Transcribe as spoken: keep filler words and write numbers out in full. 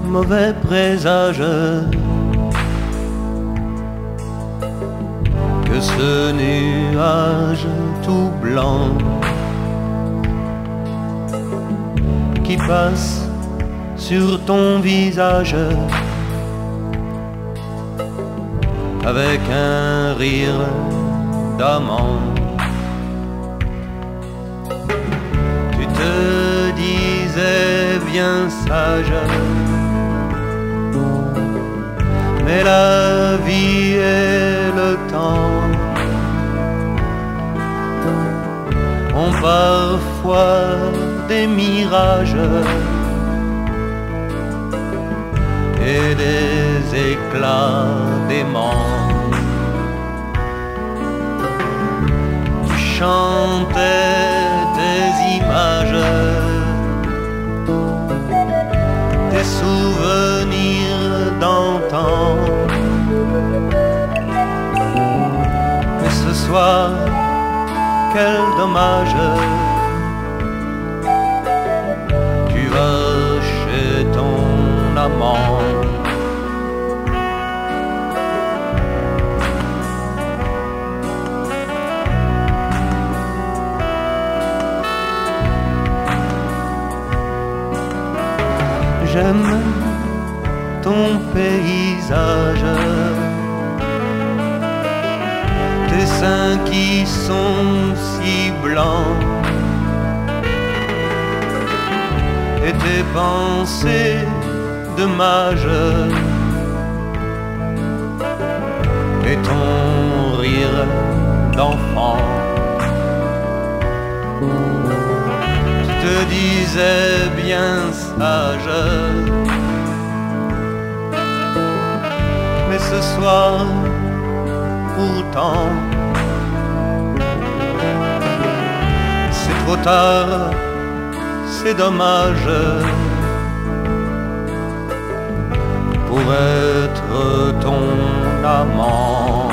mauvais présage que ce nuage tout blanc qui passe sur ton visage avec un rire d'amant. Tu te disais bien sage, mais la vie et le temps ont parfois des mirages et des éclats d'aimant. Tu chantais des images, des souvenirs d'antan. Mais ce soir, quel dommage, tu vas chez ton amant. J'aime ton paysage, tes seins qui sont si blancs et tes pensées de mage et ton rire d'enfant. Tu te disais bien sage, mais ce soir pourtant c'est trop tard, c'est dommage pour être ton amant.